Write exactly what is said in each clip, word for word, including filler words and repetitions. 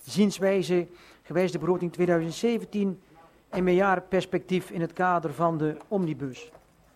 zienswijze gewijs de begroting tweeduizend zeventien en meerjarenperspectief in het kader van de omnibus.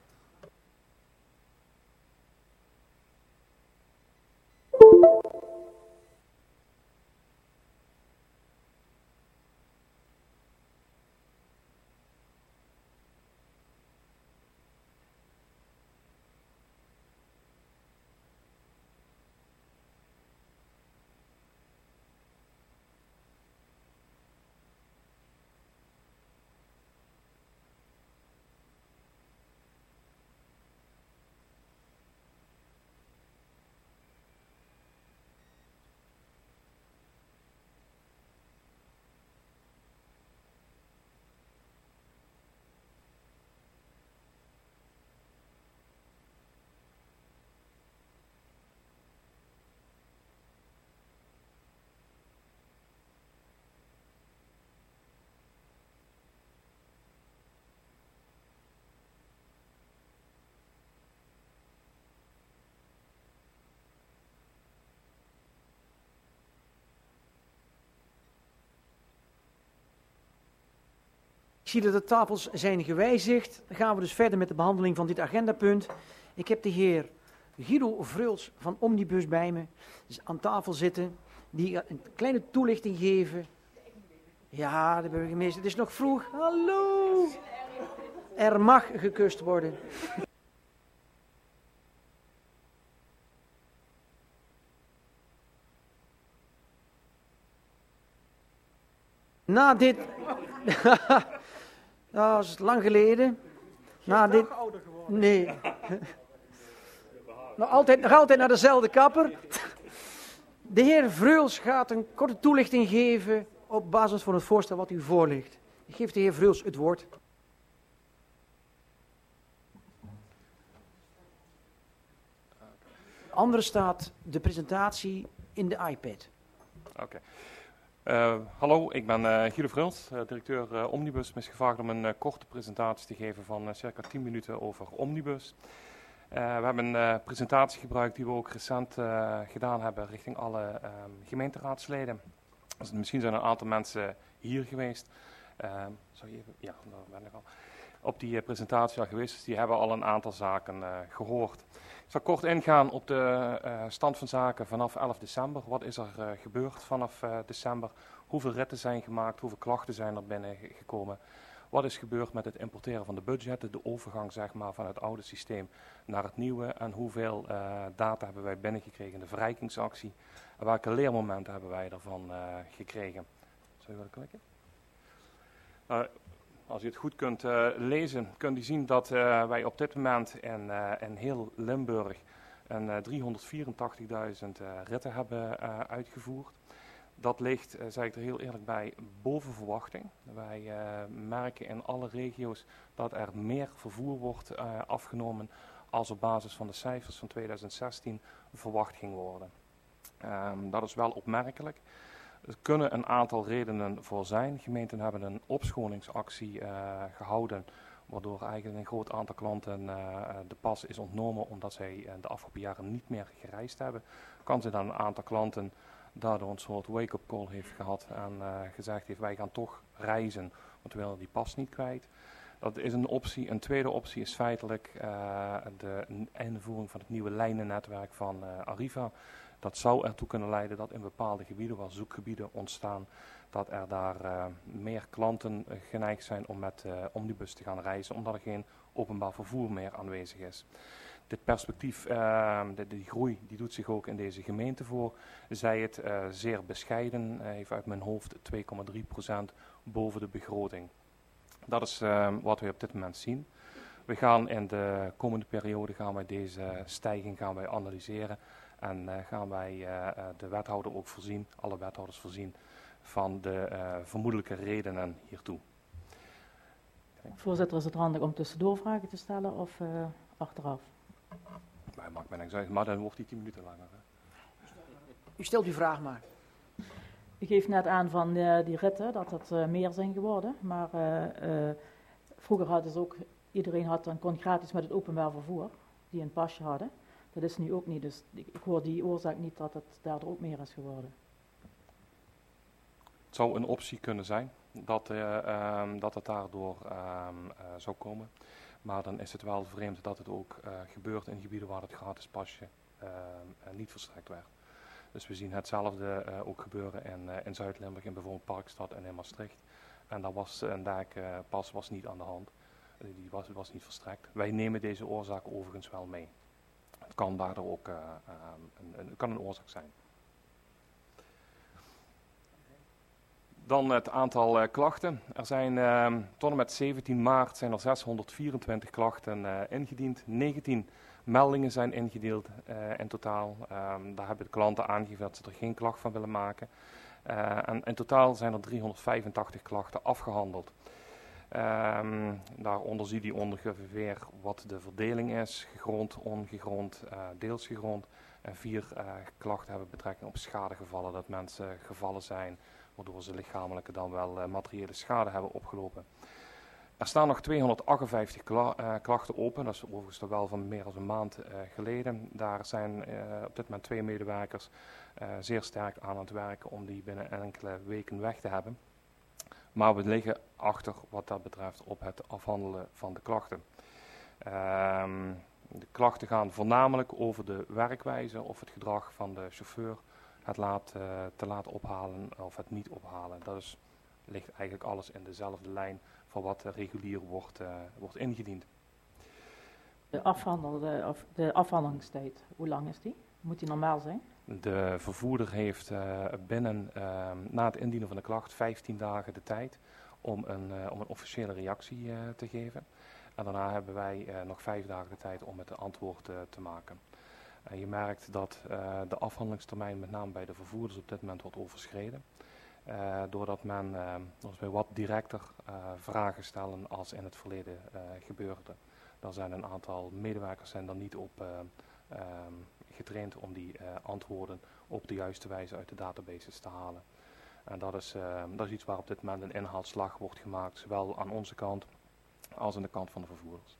Ik zie dat de tafels zijn gewijzigd. Dan gaan we dus verder met de behandeling van dit agendapunt. Ik heb de heer Guido Vreuls van Omnibus bij me, dus aan tafel zitten, die een kleine toelichting geven. Ja, de burgemeester, het is nog vroeg. Hallo! Er mag gekust worden. Na dit... Dat is lang geleden. Na dit... Nee. nog, altijd, nog altijd naar dezelfde kapper. De heer Vreuls gaat een korte toelichting geven op basis van het voorstel wat u voorligt. Ik geef de heer Vreuls het woord. Andere staat de presentatie in de iPad. Oké. Okay. Uh, hallo, ik ben uh, Guido Vreuls, uh, directeur uh, Omnibus. Me is gevraagd om een uh, korte presentatie te geven van uh, circa tien minuten over Omnibus. Uh, we hebben een uh, presentatie gebruikt die we ook recent uh, gedaan hebben richting alle uh, gemeenteraadsleden. Dus misschien zijn er een aantal mensen hier geweest. Uh, zou je even, ja, daar ben ik al. Op die uh, presentatie al geweest, dus die hebben al een aantal zaken uh, gehoord. Ik zal kort ingaan op de uh, stand van zaken vanaf elf december. Wat is er uh, gebeurd vanaf uh, december? Hoeveel ritten zijn gemaakt? Hoeveel klachten zijn er binnengekomen? Wat is gebeurd met het importeren van de budgetten? De overgang zeg maar, van het oude systeem naar het nieuwe. En hoeveel uh, data hebben wij binnengekregen in de verrijkingsactie? En welke leermomenten hebben wij ervan uh, gekregen? Zou je willen klikken? Uh, Als u het goed kunt uh, lezen, kunt u zien dat uh, wij op dit moment in, uh, in heel Limburg een uh, driehonderdvierentachtigduizend uh, ritten hebben uh, uitgevoerd. Dat ligt, uh, zeg ik er heel eerlijk bij, boven verwachting. Wij uh, merken in alle regio's dat er meer vervoer wordt uh, afgenomen als op basis van de cijfers van tweeduizend zestien verwacht ging worden. Um, dat is wel opmerkelijk. Er kunnen een aantal redenen voor zijn. Gemeenten hebben een opschoningsactie uh, gehouden, waardoor eigenlijk een groot aantal klanten uh, de pas is ontnomen omdat zij uh, de afgelopen jaren niet meer gereisd hebben. Kan zijn dat een aantal klanten daardoor een soort wake-up call heeft gehad en uh, gezegd heeft wij gaan toch reizen, want we willen die pas niet kwijt. Dat is een optie. Een tweede optie is feitelijk uh, de invoering van het nieuwe lijnennetwerk van uh, Arriva. Dat zou ertoe kunnen leiden dat in bepaalde gebieden, waar zoekgebieden ontstaan, dat er daar uh, meer klanten uh, geneigd zijn om met uh, Omnibus te gaan reizen, omdat er geen openbaar vervoer meer aanwezig is. Dit perspectief, uh, de, die groei, die doet zich ook in deze gemeente voor. Zij het uh, zeer bescheiden, uh, even uit mijn hoofd twee komma drie procent boven de begroting. Dat is uh, wat we op dit moment zien. We gaan in de komende periode gaan wij deze stijging gaan wij analyseren. En uh, gaan wij uh, de wethouder ook voorzien, alle wethouders voorzien van de uh, vermoedelijke redenen hiertoe. Voorzitter, is het handig om tussendoor vragen te stellen of uh, achteraf? Maar maakt mij niks uit, maar dan wordt die tien minuten langer. Hè? U stelt uw vraag maar. U geeft net aan van uh, die ritten, dat het uh, meer zijn geworden. Maar uh, uh, vroeger hadden ze ook, iedereen had dan kon gratis met het openbaar vervoer, die een pasje hadden. Dat is nu ook niet, dus ik, ik hoor die oorzaak niet dat het daardoor ook meer is geworden. Het zou een optie kunnen zijn dat, uh, um, dat het daardoor um, uh, zou komen. Maar dan is het wel vreemd dat het ook uh, gebeurt in gebieden waar het gratis pasje uh, uh, niet verstrekt werd. Dus we zien hetzelfde uh, ook gebeuren in, uh, in Zuid-Limburg, in bijvoorbeeld Parkstad en in Maastricht. En daar was een dijkpas uh, was niet aan de hand. Uh, die was, was niet verstrekt. Wij nemen deze oorzaak overigens wel mee. Het kan daardoor ook uh, uh, een, een, kan een oorzaak zijn. Dan het aantal uh, klachten. Er zijn uh, tot en met zeventien maart zijn er zeshonderdvierentwintig klachten uh, ingediend. negentien meldingen zijn ingedeeld uh, in totaal. Um, daar hebben de klanten aangegeven dat ze er geen klacht van willen maken. Uh, en in totaal zijn er driehonderdvijfentachtig klachten afgehandeld. Um, daaronder zie je ongeveer wat de verdeling is. Gegrond, ongegrond, uh, deels gegrond. En vier uh, klachten hebben betrekking op schadegevallen. Dat mensen gevallen zijn waardoor ze lichamelijke dan wel uh, materiële schade hebben opgelopen. Er staan nog tweehonderdachtenvijftig kla uh, klachten open. Dat is overigens toch wel van meer dan een maand uh, geleden. Daar zijn uh, op dit moment twee medewerkers uh, zeer sterk aan het werken om die binnen enkele weken weg te hebben. Maar we liggen achter wat dat betreft op het afhandelen van de klachten. Uh, de klachten gaan voornamelijk over de werkwijze of het gedrag van de chauffeur. Het laat, uh, te laten ophalen of het niet ophalen. Dat is, ligt eigenlijk alles in dezelfde lijn van wat uh, regulier wordt, uh, wordt ingediend. De, afhandel, de, of de afhandelingstijd, hoe lang is die? Moet die normaal zijn? De vervoerder heeft uh, binnen, uh, na het indienen van de klacht, vijftien dagen de tijd om een, uh, om een officiële reactie uh, te geven. En daarna hebben wij uh, nog vijf dagen de tijd om het antwoord uh, te maken. Uh, je merkt dat uh, de afhandelingstermijn met name bij de vervoerders op dit moment wordt overschreden. Uh, doordat men uh, ons bij wat directer uh, vragen stellen als in het verleden uh, gebeurde. Er zijn een aantal medewerkers zijn dan niet op uh, uh, getraind om die uh, antwoorden op de juiste wijze uit de databases te halen. En dat is, uh, dat is iets waar op dit moment een inhaalslag wordt gemaakt, zowel aan onze kant als aan de kant van de vervoerders.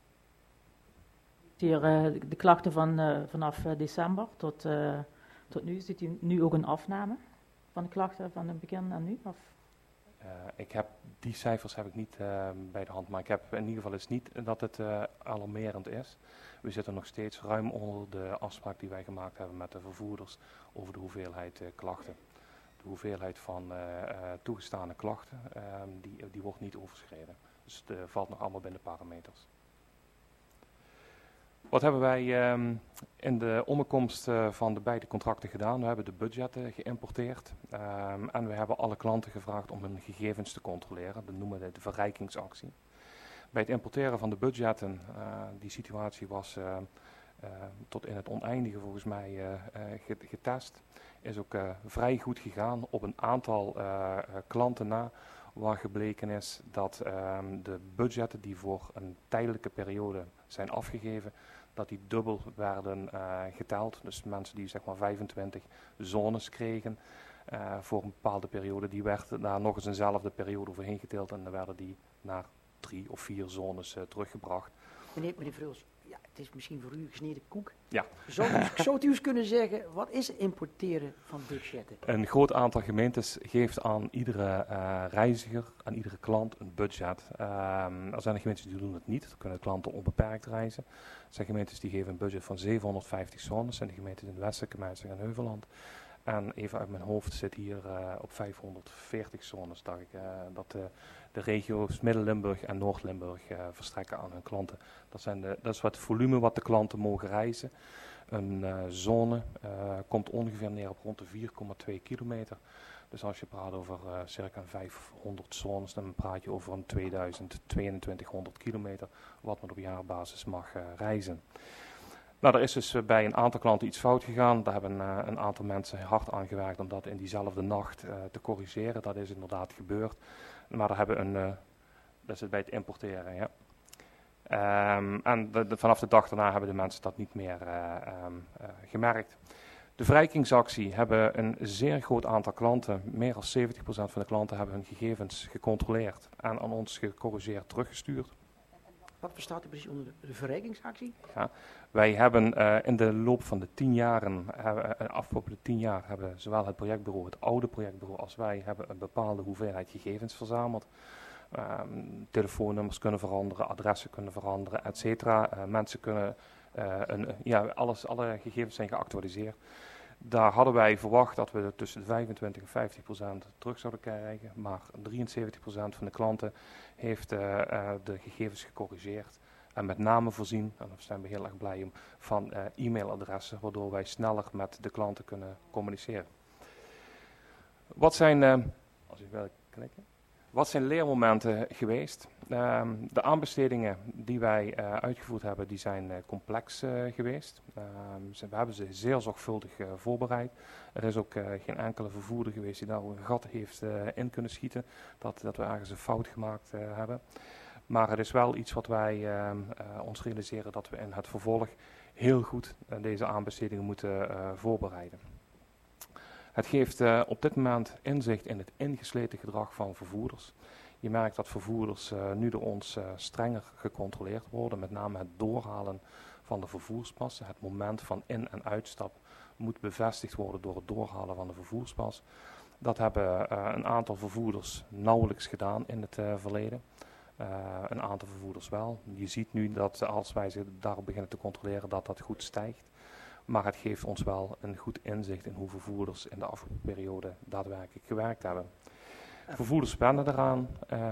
Hier, uh, de klachten van, uh, vanaf uh, december tot, uh, tot nu, ziet u nu ook een afname van de klachten van het begin aan nu? Of? Uh, ik heb, die cijfers heb ik niet uh, bij de hand, maar ik heb in ieder geval eens niet dat het uh, alarmerend is. We zitten nog steeds ruim onder de afspraak die wij gemaakt hebben met de vervoerders over de hoeveelheid uh, klachten. De hoeveelheid van uh, uh, toegestane klachten, uh, die, die wordt niet overschreden. Dus het uh, valt nog allemaal binnen parameters. Wat hebben wij um, in de omkomst uh, van de beide contracten gedaan? We hebben de budgetten geïmporteerd um, en we hebben alle klanten gevraagd om hun gegevens te controleren. Dat noemen we de verrijkingsactie. Bij het importeren van de budgetten, uh, die situatie was uh, uh, tot in het oneindige volgens mij uh, uh, getest. Is ook uh, vrij goed gegaan op een aantal uh, uh, klanten na, waar gebleken is dat um, de budgetten die voor een tijdelijke periode zijn afgegeven, dat die dubbel werden uh, geteld. Dus mensen die zeg maar vijfentwintig zones kregen uh, voor een bepaalde periode, die werden daar nog eens eenzelfde periode overheen geteeld en dan werden die naar drie of vier zones uh, teruggebracht. Meneer, meneer Vrils, ja, het is misschien voor u gesneden koek. Ja. Zou u, zou u eens kunnen zeggen, wat is importeren van budgetten? Een groot aantal gemeentes geeft aan iedere uh, reiziger, aan iedere klant een budget. Um, er zijn gemeentes die doen het niet, dan kunnen klanten onbeperkt reizen. Er zijn gemeentes die geven een budget van zevenhonderdvijftig zones, en de gemeentes in het westelijke Mijnsing en Heuvelland. En even uit mijn hoofd zit hier uh, op vijfhonderdveertig zones, dacht ik, uh, dat uh, de regio's Midden-Limburg en Noord-Limburg uh, verstrekken aan hun klanten. Dat, zijn de, dat is wat volume wat de klanten mogen reizen. Een uh, zone uh, komt ongeveer neer op rond de vier komma twee kilometer. Dus als je praat over uh, circa vijfhonderd zones, dan praat je over een tweeduizend, tweeëntwintighonderd kilometer, wat men op jaarbasis mag uh, reizen. Nou, er is dus uh, bij een aantal klanten iets fout gegaan. Daar hebben uh, een aantal mensen hard aan gewerkt om dat in diezelfde nacht uh, te corrigeren. Dat is inderdaad gebeurd. Maar daar hebben een, uh, dat is het bij het importeren, ja. Um, en de, de, vanaf de dag daarna hebben de mensen dat niet meer uh, um, uh, gemerkt. De verrijkingsactie hebben een zeer groot aantal klanten, meer dan zeventig procent van de klanten hebben hun gegevens gecontroleerd en aan ons gecorrigeerd teruggestuurd. Wat verstaat u precies onder de, de verrijkingsactie? Ja, wij hebben uh, in de loop van de tien jaren, hebben, uh, afgelopen de tien jaar, hebben zowel het projectbureau, het oude projectbureau, als wij hebben een bepaalde hoeveelheid gegevens verzameld. Um, telefoonnummers kunnen veranderen, adressen kunnen veranderen, et cetera. Uh, mensen kunnen, uh, een, ja, alles, alle gegevens zijn geactualiseerd. Daar hadden wij verwacht dat we tussen de vijfentwintig en vijftig procent terug zouden krijgen, maar drieënzeventig procent van de klanten heeft uh, uh, de gegevens gecorrigeerd. En met name voorzien, en daar zijn we heel erg blij om, van uh, e-mailadressen, waardoor wij sneller met de klanten kunnen communiceren. Wat zijn, uh, als u wil klikken, wat zijn leermomenten geweest? Uh, de aanbestedingen die wij uh, uitgevoerd hebben, die zijn uh, complex uh, geweest. Uh, we hebben ze zeer zorgvuldig uh, voorbereid. Er is ook uh, geen enkele vervoerder geweest die daar een gat heeft uh, in kunnen schieten, dat, dat we ergens een fout gemaakt uh, hebben. Maar het is wel iets wat wij uh, uh, ons realiseren dat we in het vervolg heel goed uh, deze aanbestedingen moeten uh, voorbereiden. Het geeft uh, op dit moment inzicht in het ingesleten gedrag van vervoerders. Je merkt dat vervoerders uh, nu door ons uh, strenger gecontroleerd worden, met name het doorhalen van de vervoerspassen. Het moment van in- en uitstap moet bevestigd worden door het doorhalen van de vervoerspas. Dat hebben uh, een aantal vervoerders nauwelijks gedaan in het uh, verleden. Uh, een aantal vervoerders wel. Je ziet nu dat als wij ze daarop beginnen te controleren dat dat goed stijgt. Maar het geeft ons wel een goed inzicht in hoe vervoerders in de afgelopen periode daadwerkelijk gewerkt hebben. Vervoerders wennen eraan. Uh,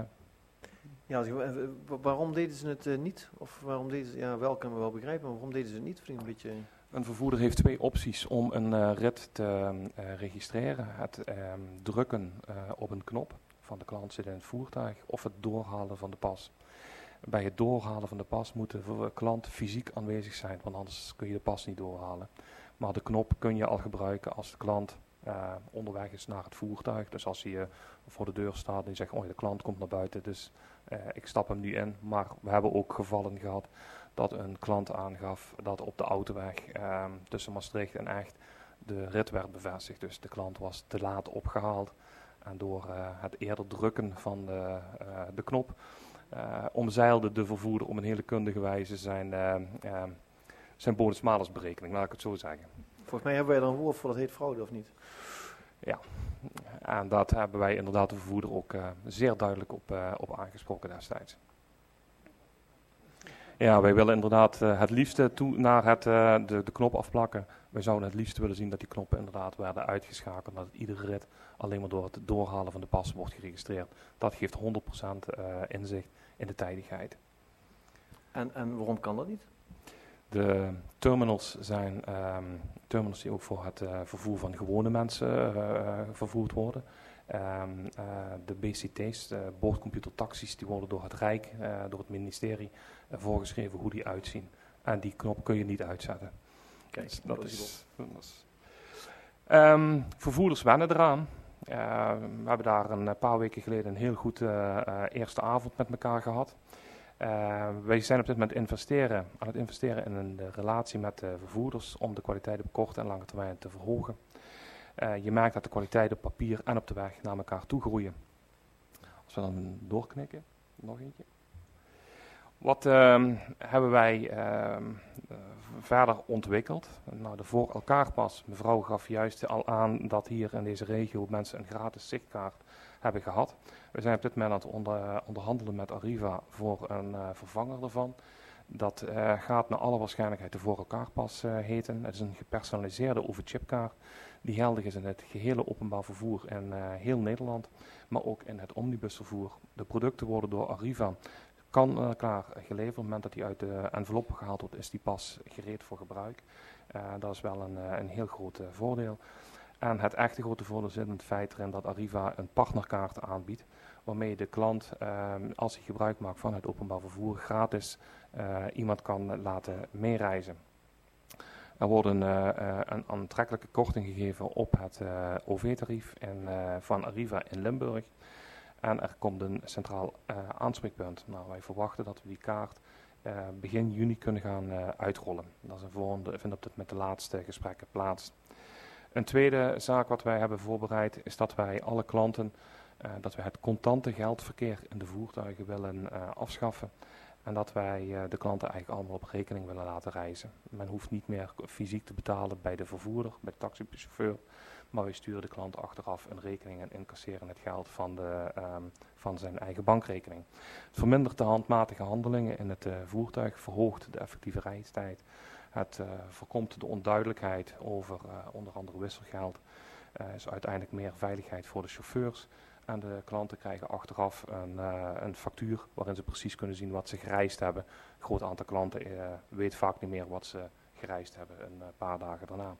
ja, waarom deden ze het uh, niet? Of waarom deden ze, ja, wel kunnen we wel begrijpen, maar waarom deden ze het niet? Vind ik een beetje... Een vervoerder heeft twee opties om een uh, rit te uh, registreren. Het uh, drukken uh, op een knop van de klant zit in het voertuig of het doorhalen van de pas. Bij het doorhalen van de pas moet de klant fysiek aanwezig zijn, want anders kun je de pas niet doorhalen. Maar de knop kun je al gebruiken als de klant uh, onderweg is naar het voertuig. Dus als hij uh, voor de deur staat en je zegt, oh, de klant komt naar buiten, dus uh, ik stap hem nu in. Maar we hebben ook gevallen gehad dat een klant aangaf dat op de autoweg uh, tussen Maastricht en Echt de rit werd bevestigd. Dus de klant was te laat opgehaald en door uh, het eerder drukken van de, uh, de knop Uh, omzeilde de vervoerder op een hele kundige wijze zijn, uh, uh, zijn bonus-malus-berekening, laat ik het zo zeggen. Volgens mij hebben wij er een woord voor, dat heet fraude, of niet? Ja, en dat hebben wij inderdaad de vervoerder ook uh, zeer duidelijk op, uh, op aangesproken destijds. Ja, wij willen inderdaad uh, het liefste toe naar het, uh, de, de knop afplakken. Wij zouden het liefst willen zien dat die knoppen inderdaad werden uitgeschakeld, dat het iedere rit alleen maar door het doorhalen van de pas wordt geregistreerd. Dat geeft honderd procent uh, inzicht in de tijdigheid. En, en waarom kan dat niet? De terminals zijn um, terminals die ook voor het uh, vervoer van gewone mensen uh, vervoerd worden. Um, uh, de B C T's, de boordcomputertaxis, die worden door het Rijk, uh, door het ministerie, uh, voorgeschreven hoe die uitzien. En die knop kun je niet uitzetten. Kijk, dus dat, dat is, is dat is. Um, vervoerders wennen eraan. Uh, we hebben daar een paar weken geleden een heel goed uh, uh, eerste avond met elkaar gehad. Uh, wij zijn op dit moment investeren, aan het investeren in een de relatie met de vervoerders om de kwaliteit op korte en lange termijn te verhogen. Uh, je merkt dat de kwaliteit op papier en op de weg naar elkaar toe groeien. Als we dan doorknikken, nog eentje. Wat uh, hebben wij uh, uh, verder ontwikkeld? Nou, de voor elkaar pas. Mevrouw gaf juist al aan dat hier in deze regio mensen een gratis zichtkaart hebben gehad. We zijn op dit moment aan het onder, onderhandelen met Arriva voor een uh, vervanger ervan. Dat uh, gaat naar alle waarschijnlijkheid de voor elkaar pas uh, heten. Het is een gepersonaliseerde overchipkaart die geldig is in het gehele openbaar vervoer in uh, heel Nederland, maar ook in het omnibusvervoer. De producten worden door Arriva kan uh, klaar geleverd. Op het moment dat die uit de envelop gehaald wordt, is die pas gereed voor gebruik. Uh, dat is wel een, uh, een heel groot uh, voordeel. En het echte grote voordeel zit in het feit erin dat Arriva een partnerkaart aanbiedt, waarmee de klant, uh, als hij gebruik maakt van het openbaar vervoer, gratis uh, iemand kan laten meereizen. Er wordt een, uh, uh, een aantrekkelijke korting gegeven op het uh, O V-tarief in, uh, van Arriva in Limburg. En er komt een centraal uh, aanspreekpunt. Nou, wij verwachten dat we die kaart uh, begin juni kunnen gaan uh, uitrollen. Dat is een volgende, vindt op dit moment de laatste gesprekken plaats. Een tweede zaak wat wij hebben voorbereid is dat wij alle klanten, uh, dat we het contante geldverkeer in de voertuigen willen uh, afschaffen. En dat wij uh, de klanten eigenlijk allemaal op rekening willen laten reizen. Men hoeft niet meer fysiek te betalen bij de vervoerder, bij de taxichauffeur. Maar wij sturen de klant achteraf een rekening en incasseren het geld van, de, um, van zijn eigen bankrekening. Het vermindert de handmatige handelingen in het uh, voertuig, verhoogt de effectieve reistijd. Het uh, voorkomt de onduidelijkheid over uh, onder andere wisselgeld. Uh, is uiteindelijk meer veiligheid voor de chauffeurs. En de klanten krijgen achteraf een, uh, een factuur waarin ze precies kunnen zien wat ze gereisd hebben. Een groot aantal klanten uh, weet vaak niet meer wat ze gereisd hebben een uh, paar dagen daarna.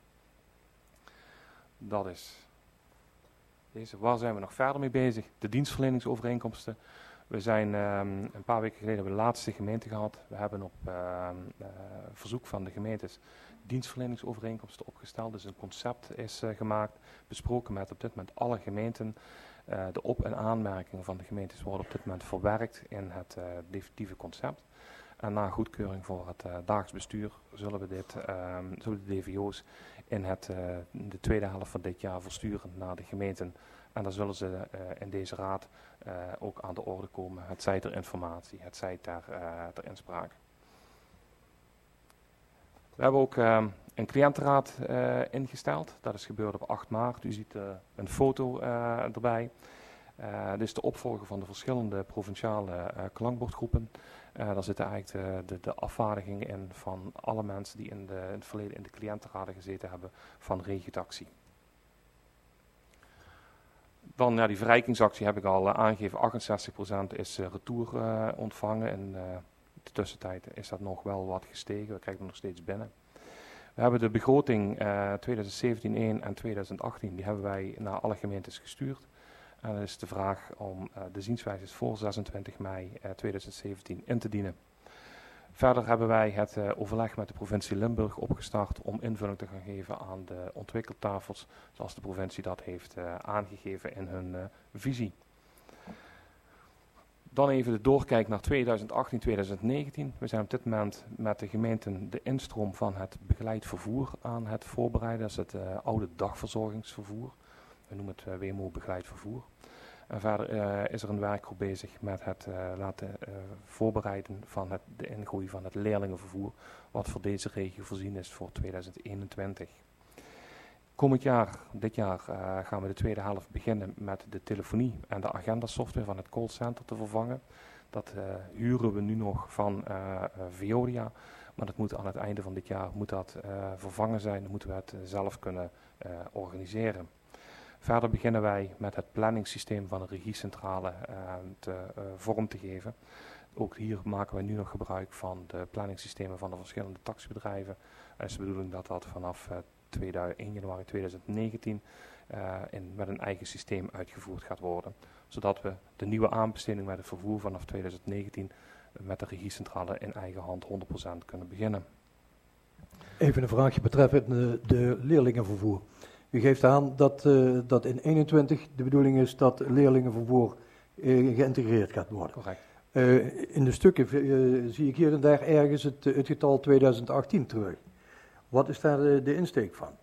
Dat is deze. Waar zijn we nog verder mee bezig? De dienstverleningsovereenkomsten. We zijn um, een paar weken geleden hebben we de laatste gemeente gehad. We hebben op uh, uh, verzoek van de gemeentes dienstverleningsovereenkomsten opgesteld. Dus een concept is uh, gemaakt, besproken met op dit moment alle gemeenten. Uh, de op- en aanmerkingen van de gemeentes worden op dit moment verwerkt in het uh, definitieve concept. En na goedkeuring voor het uh, dagelijks bestuur zullen we, dit, uh, zullen de D V O's in het, uh, de tweede helft van dit jaar versturen naar de gemeenten. En dan zullen ze uh, in deze raad uh, ook aan de orde komen. Het zij ter informatie, het zij ter, uh, ter inspraak. We hebben ook uh, een cliëntenraad uh, ingesteld. Dat is gebeurd op acht maart. U ziet uh, een foto uh, erbij. Uh, dit is de opvolger van de verschillende provinciale uh, klankbordgroepen. Uh, daar zitten eigenlijk de, de, de afvaardigingen in van alle mensen die in, de, in het verleden in de cliëntenraden gezeten hebben van Regiotaxi. Dan ja, die verrijkingsactie heb ik al uh, aangegeven. achtenzestig procent is uh, retour uh, ontvangen. In uh, de tussentijd is dat nog wel wat gestegen. We krijgen er nog steeds binnen. We hebben de begroting uh, twintig zeventien één en twintig achttien, die hebben wij naar alle gemeentes gestuurd. En dan is de vraag om uh, de zienswijzes voor zesentwintig mei uh, twintig zeventien in te dienen. Verder hebben wij het uh, overleg met de provincie Limburg opgestart om invulling te gaan geven aan de ontwikkeltafels, zoals de provincie dat heeft uh, aangegeven in hun uh, visie. Dan even de doorkijk naar twintig achttien twintig negentien. We zijn op dit moment met de gemeenten de instroom van het begeleid vervoer aan het voorbereiden. Dat is het uh, oude dagverzorgingsvervoer. We noemen het uh, W M O begeleid vervoer. En verder uh, is er een werkgroep bezig met het uh, laten uh, voorbereiden van het, de ingroei van het leerlingenvervoer, wat voor deze regio voorzien is voor twintig eenentwintig. Komend jaar, dit jaar, uh, gaan we de tweede helft beginnen met de telefonie en de agendasoftware van het callcenter te vervangen. Dat uh, huren we nu nog van uh, uh, Veolia, maar dat moet aan het einde van dit jaar moet dat, uh, vervangen zijn. Dan moeten we het uh, zelf kunnen uh, organiseren. Verder beginnen wij met het planningssysteem van de regiecentrale uh, te, uh, vorm te geven. Ook hier maken wij nu nog gebruik van de planningssystemen van de verschillende taxibedrijven. Het is de bedoeling dat dat vanaf uh, één januari twintig negentien uh, in, met een eigen systeem uitgevoerd gaat worden. Zodat we de nieuwe aanbesteding met het vervoer vanaf twintig negentien uh, met de regiecentrale in eigen hand honderd procent kunnen beginnen. Even een vraagje betreffend de, de leerlingenvervoer. U geeft aan dat, uh, dat in eenentwintig de bedoeling is dat leerlingenvervoer uh, geïntegreerd gaat worden. Correct. Uh, in de stukken uh, zie ik hier en daar ergens het, het getal twintig achttien terug. Wat is daar de, de insteek van?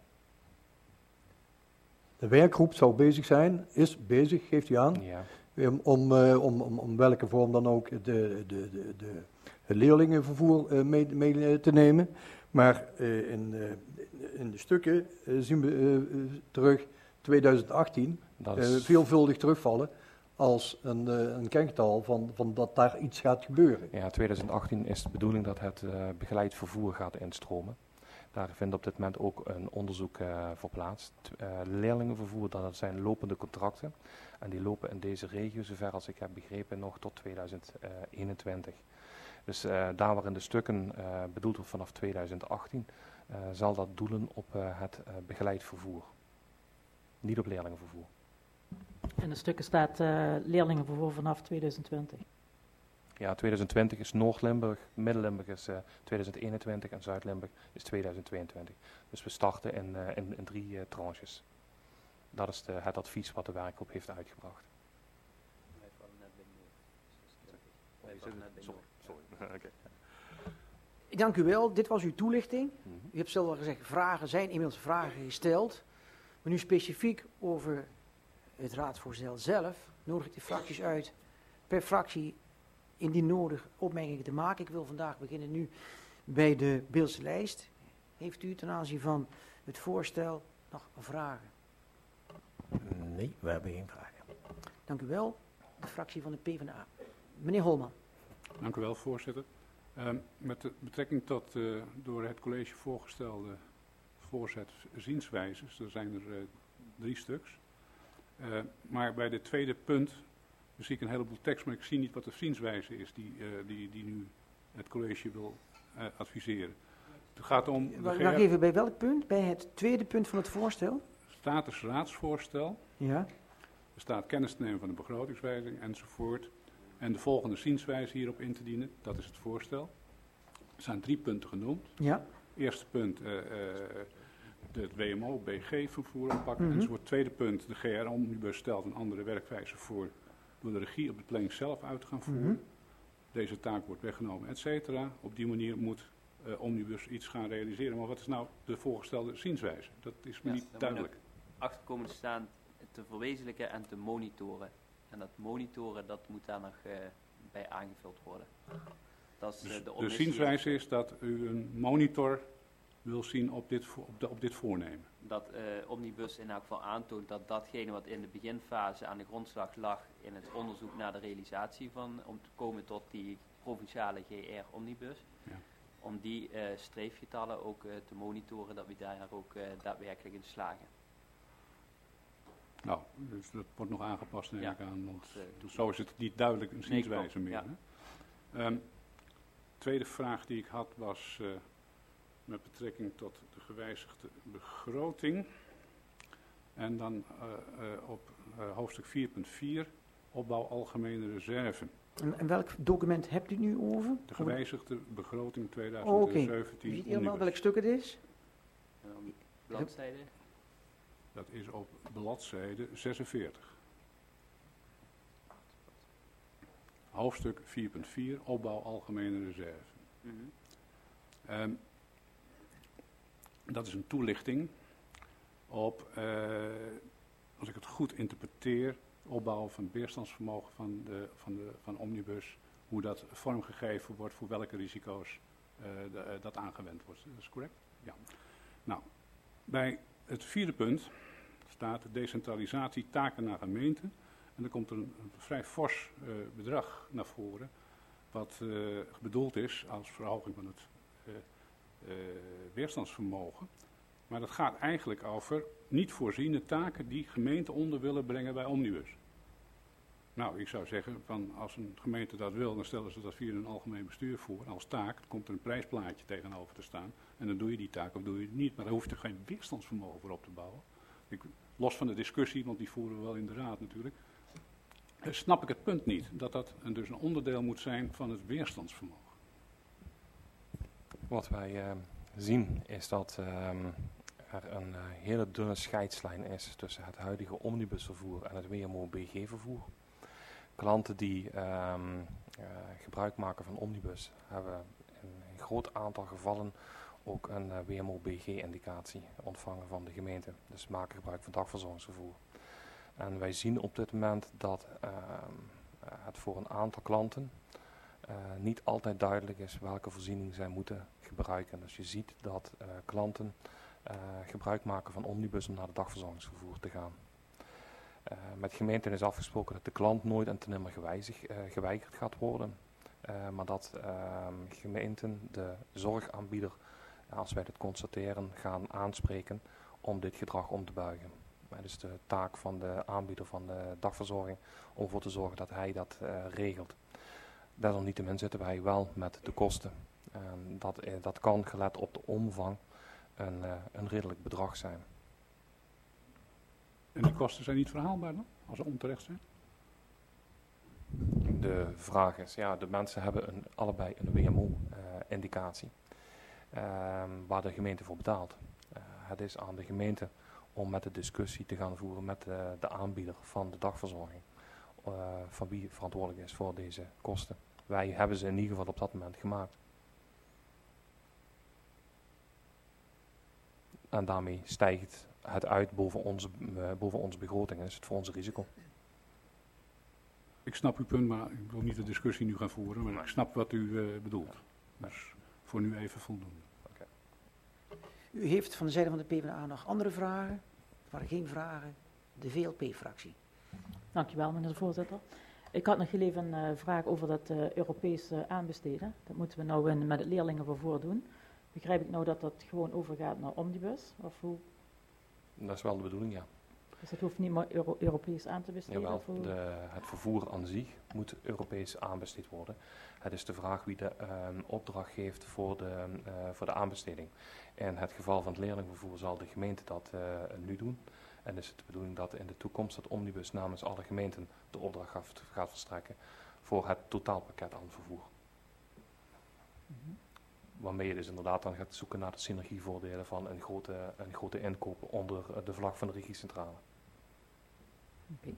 De werkgroep zou bezig zijn, is bezig, geeft u aan, Ja. um, om, uh, om, om, om welke vorm dan ook de, de, de, de, het leerlingenvervoer uh, mee, mee te nemen. Maar uh, in, uh, in de stukken uh, zien we uh, terug twintig achttien Dat uh, is, veelvuldig terugvallen als een, uh, een kengetal van, van dat daar iets gaat gebeuren. ja, twintig achttien is de bedoeling dat het uh, begeleid vervoer gaat instromen. Daar vindt op dit moment ook een onderzoek uh, voor plaats. Uh, leerlingenvervoer, dat zijn lopende contracten. En die lopen in deze regio, zover als ik heb begrepen, nog tot twintig eenentwintig. Dus uh, daar waarin de stukken uh, bedoeld wordt vanaf twintig achttien, uh, zal dat doelen op uh, het uh, begeleid vervoer. Niet op leerlingenvervoer. In de stukken staat uh, leerlingenvervoer vanaf twintig twintig. Ja, twintig twintig is Noord-Limburg, Midden-Limburg is uh, twintig eenentwintig en Zuid-Limburg is twintig tweeëntwintig. Dus we starten in, uh, in, in drie uh, tranches. Dat is de, het advies wat de werkgroep heeft uitgebracht. Sorry, sorry. Okay. Ik dank u wel, dit was uw toelichting. Mm-hmm. U hebt zelf al gezegd, vragen zijn inmiddels vragen gesteld. Maar nu specifiek over het raadsvoorstel zelf, nodig ik de fracties uit per fractie indien nodig opmerkingen te maken. Ik wil vandaag beginnen nu bij de Beeldse lijst. Heeft u ten aanzien van het voorstel nog vragen? Nee, we hebben geen vragen. Dank u wel. De fractie van de PvdA. Meneer Holman. Dank u wel, voorzitter. Uh, met de betrekking tot uh, door het college voorgestelde voorzet zienswijzes, er zijn er uh, drie stuks. Uh, maar bij dit tweede punt zie ik een heleboel tekst, maar ik zie niet wat de zienswijze is die, uh, die, die nu het college wil uh, adviseren. Het gaat om de Wacht even, bij welk punt? Bij het tweede punt van het voorstel? statusraadsvoorstel. Ja. Er staat kennis te nemen van de begrotingswijziging enzovoort. En de volgende zienswijze hierop in te dienen, dat is het voorstel. Er zijn drie punten genoemd. Ja. Eerste punt, uh, uh, het W M O, B G-vervoer oppakken Mhm. enzovoort. Tweede punt, de G R-omnibus stelt een andere werkwijze voor door de regie op de planning zelf uit te gaan voeren. Mhm. Deze taak wordt weggenomen, et cetera. Op die manier moet uh, Omnibus iets gaan realiseren. Maar wat is nou de voorgestelde zienswijze? Dat is me Ja, niet daar duidelijk. moet nog achter komen te staan te verwezenlijken en te monitoren. En dat monitoren, dat moet daar nog uh, bij aangevuld worden. Dat is, uh, Dus de de omissie. zienswijze is dat u een monitor wil zien op dit, vo- op de, op dit voornemen. Dat uh, Omnibus in elk geval aantoont dat datgene wat in de beginfase aan de grondslag lag in het onderzoek naar de realisatie van, om te komen tot die provinciale G R-omnibus, Ja. om die uh, streefgetallen ook uh, te monitoren, dat we daar ook uh, daadwerkelijk in slagen. Nou, dus dat wordt nog aangepast, neem Ja, ik aan. Want dat, uh, zo is het niet duidelijk een zienswijze klopt, meer. ja. Hè? Um, tweede vraag die ik had was uh, met betrekking tot de gewijzigde begroting. En dan uh, uh, op uh, hoofdstuk vier punt vier, opbouw algemene reserve. En, en welk document hebt u nu over? De gewijzigde begroting Oh, oké. tweeduizend zeventien. U ziet helemaal omnibus. welk stuk het is? Um, bladzijde. Dat is op bladzijde zesenveertig. Hoofdstuk vier punt vier, opbouw algemene reserve. Mm-hmm. Um, dat is een toelichting op, uh, als ik het goed interpreteer, opbouw van het weerstandsvermogen van, de, van, de, van Omnibus, hoe dat vormgegeven wordt, voor welke risico's uh, de, uh, dat aangewend wordt. Dat is correct? Ja. Nou, bij het vierde punt staat decentralisatie taken naar gemeenten. En dan komt er een, een vrij fors uh, bedrag naar voren, wat uh, bedoeld is als verhoging van het uh, uh, weerstandsvermogen. Maar dat gaat eigenlijk over niet voorziene taken die gemeenten onder willen brengen bij Omnibus. Nou, ik zou zeggen, van als een gemeente dat wil, dan stellen ze dat via een algemeen bestuur voor. Als taak komt er een prijsplaatje tegenover te staan. En dan doe je die taak of doe je het niet. Maar daar hoeft er geen weerstandsvermogen voor op te bouwen. Ik, los van de discussie, want die voeren we wel in de raad natuurlijk. Uh, snap ik het punt niet, dat dat een, dus een onderdeel moet zijn van het weerstandsvermogen. Wat wij uh, zien is dat uh, er een uh, hele dunne scheidslijn is tussen het huidige omnibusvervoer en het W M O B G-vervoer. Klanten die uh, uh, gebruik maken van omnibus hebben in een groot aantal gevallen ook een uh, W M O B G-indicatie ontvangen van de gemeente. Dus maken gebruik van dagverzorgingsvervoer. En wij zien op dit moment dat uh, het voor een aantal klanten uh, niet altijd duidelijk is welke voorziening zij moeten gebruiken. Dus je ziet dat uh, klanten uh, gebruik maken van omnibus om naar de dagverzorgingsvervoer te gaan. Uh, met gemeenten is afgesproken dat de klant nooit en ten nimmer gewijzig, uh, geweigerd gaat worden. Uh, maar dat uh, gemeenten de zorgaanbieder, uh, als wij dit constateren, gaan aanspreken om dit gedrag om te buigen. Het is de taak van de aanbieder van de dagverzorging om ervoor te zorgen dat hij dat uh, regelt. Desalniettemin zitten wij wel met de kosten. En dat, uh, dat kan gelet op de omvang een, uh, een redelijk bedrag zijn. En die kosten zijn niet verhaalbaar dan, als ze onterecht zijn? De vraag is, ja, de mensen hebben een, allebei een W M O-indicatie uh, uh, waar de gemeente voor betaalt. Uh, het is aan de gemeente om met de discussie te gaan voeren met de, de aanbieder van de dagverzorging, uh, van wie verantwoordelijk is voor deze kosten. Wij hebben ze in ieder geval op dat moment gemaakt. En daarmee stijgt het uit boven onze, uh, boven onze begroting en is het voor ons risico. Ik ik snap uw punt, maar ik wil niet de discussie nu gaan voeren. Maar Nee. ik snap wat u uh, bedoelt. Dus voor nu even voldoende. U heeft van de zijde van de PvdA nog andere vragen? Er waren geen vragen. De V L P-fractie. Dankjewel, meneer de voorzitter. Ik had nog heel even een uh, vraag over dat uh, Europees uh, aanbesteden. Dat moeten we nou in, met het leerlingenvervoer doen. Begrijp ik nou dat dat gewoon overgaat naar Omnibus? Of hoe? Dat is wel de bedoeling, ja. Dus het hoeft niet meer Euro Europees aan te besteden? Jawel, of hoe? de, het vervoer aan zich moet Europees aanbesteed worden. Het is de vraag wie de uh, opdracht geeft voor de, uh, voor de aanbesteding. In het geval van het leerlingvervoer zal de gemeente dat uh, nu doen. En is het de bedoeling dat in de toekomst dat Omnibus namens alle gemeenten de opdracht gaat, gaat verstrekken voor het totaalpakket aan vervoer. Mm-hmm. Waarmee je dus inderdaad dan gaat zoeken naar de synergievoordelen van een grote, een grote inkoop onder de vlag van de regiecentrale. Okay.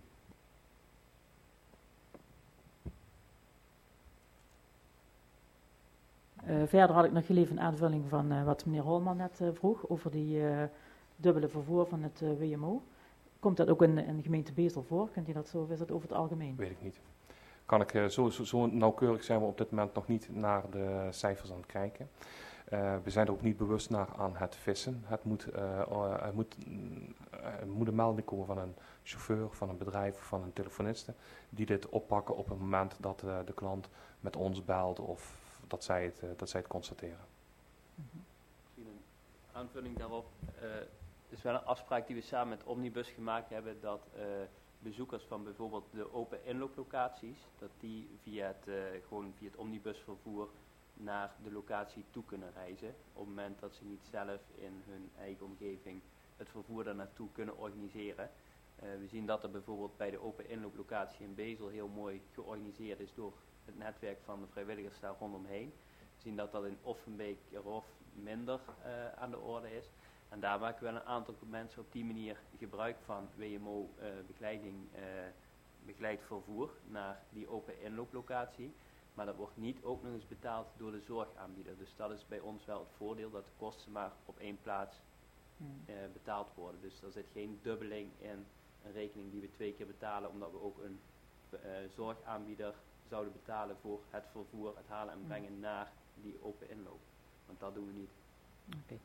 Uh, verder had ik nog heel even een aanvulling van uh, wat meneer Holman net uh, vroeg over die uh, dubbele vervoer van het uh, W M O. Komt dat ook in, in de gemeente Bezel voor? Kunt u dat zo, of is dat over het algemeen? Weet ik niet. Kan ik uh, zo, zo, zo nauwkeurig zijn we op dit moment nog niet naar de cijfers aan het kijken. Uh, we zijn er ook niet bewust naar aan het vissen. Het moet, uh, uh, er moet, uh, er moet een melding komen van een chauffeur, van een bedrijf, van een telefoniste, die dit oppakken op het moment dat uh, de klant met ons belt of dat zij het, uh, dat zij het constateren. Mm-hmm. Misschien een aanvulling daarop. Uh, het is wel een afspraak die we samen met Omnibus gemaakt hebben, dat uh, bezoekers van bijvoorbeeld de open inlooplocaties, dat die via het, uh, gewoon via het omnibusvervoer naar de locatie toe kunnen reizen. Op het moment dat ze niet zelf in hun eigen omgeving het vervoer daar naartoe kunnen organiseren. Uh, we zien dat er bijvoorbeeld bij de open inlooplocatie in Bezel heel mooi georganiseerd is door het netwerk van de vrijwilligers daar rondomheen. We zien dat dat in Offenbeek of minder uh, aan de orde is. En daar maken wel een aantal mensen op die manier gebruik van W M O uh, begeleiding, uh, begeleid vervoer naar die open inlooplocatie. Maar dat wordt niet ook nog eens betaald door de zorgaanbieder. Dus dat is bij ons wel het voordeel dat de kosten maar op één plaats uh, betaald worden. Dus er zit geen dubbeling in een rekening die we twee keer betalen, omdat we ook een uh, zorgaanbieder zouden betalen voor het vervoer, het halen en brengen naar die open inloop. Want dat doen we niet. Okay.